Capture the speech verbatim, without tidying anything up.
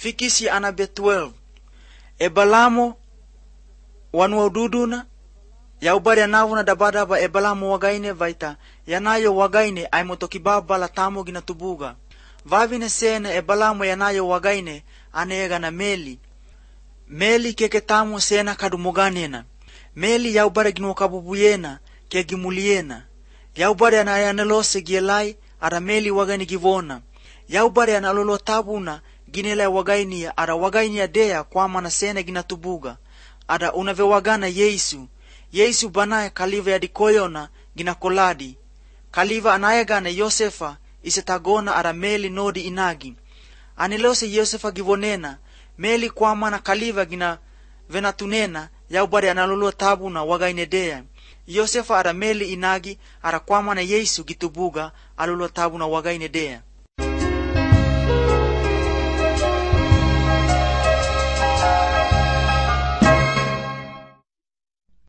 fikisi anabe twelve e balamo wanwa ududuna ya ubari anavuna dabadaba e balamo wagaine vaita yanayo wagaine ay motokibaba la tamo ginatubuga vavine sena e balamo yanayo wagaine anega na meli meli keke tamo sena kadumuganena meli ya ubari ginu kabubuyena ke gimuliena ya ubari anayanelose gielai ara meli wagaini givona ya ubari analolo tabuna ginela wagaini ara wagaini ya dea kwa mana sena ginatubuga ada unave wagana Yesu Yesu banaye kaliva ya dikoyona gina koladi kaliva anayegana Yosefa isetagona ara meli nodi inagi anilose Yosefa givonena meli kwa mana kaliva gina venatunena ya ubari analolo tabuna wagaine dea Yosefa ara meli inagi ara kwa mana Yesu gitubuga alolo tabuna wagaine dea